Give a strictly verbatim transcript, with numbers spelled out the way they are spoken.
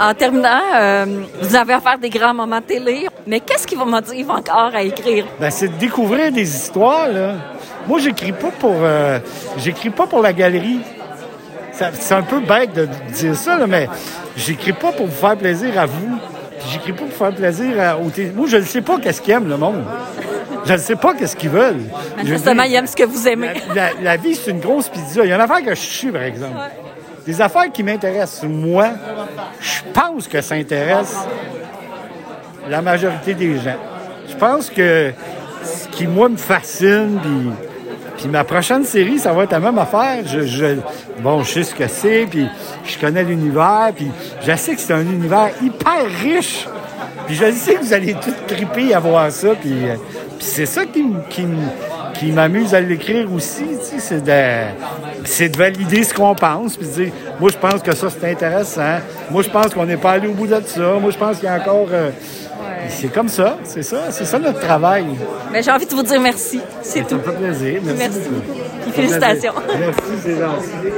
En terminant, euh, vous avez à faire des grands moments de télé, mais qu'est-ce qui vous motive encore à écrire? Ben, c'est de découvrir des histoires, là. Moi, j'écris pas pour euh, j'écris pas pour la galerie. Ça, c'est un peu bête de dire ça, là, mais j'écris pas pour vous faire plaisir à vous. Puis j'écris pas pour faire plaisir à, aux télé. Moi, je ne sais pas qu'est-ce qu'ils aiment, le monde. Je ne sais pas qu'est-ce qu'ils veulent. Justement, ils aiment ce que vous aimez. La, la, la vie, c'est une grosse pizza. Il y a une affaire que je suis, par exemple. Ouais. Des affaires qui m'intéressent, moi, je pense que ça intéresse la majorité des gens. Je pense que ce qui, moi, me fascine, puis, puis ma prochaine série, ça va être la même affaire. Je, je, bon, je sais ce que c'est, puis je connais l'univers, puis je sais que c'est un univers hyper riche. Puis je sais que vous allez tous triper à voir ça, puis, puis c'est ça qui, qui, qui m'amuse à l'écrire aussi, tu sais, c'est de, c'est de valider ce qu'on pense, puis de dire, moi, je pense que ça, c'est intéressant. Moi, je pense qu'on n'est pas allé au bout de ça. Moi, je pense qu'il y a encore... Euh, ouais. C'est comme ça, c'est ça, c'est ça notre travail. Mais j'ai envie de vous dire merci, c'est ça tout. Ça me fait plaisir, merci, merci beaucoup. beaucoup. Et félicitations. Merci, c'est gentil.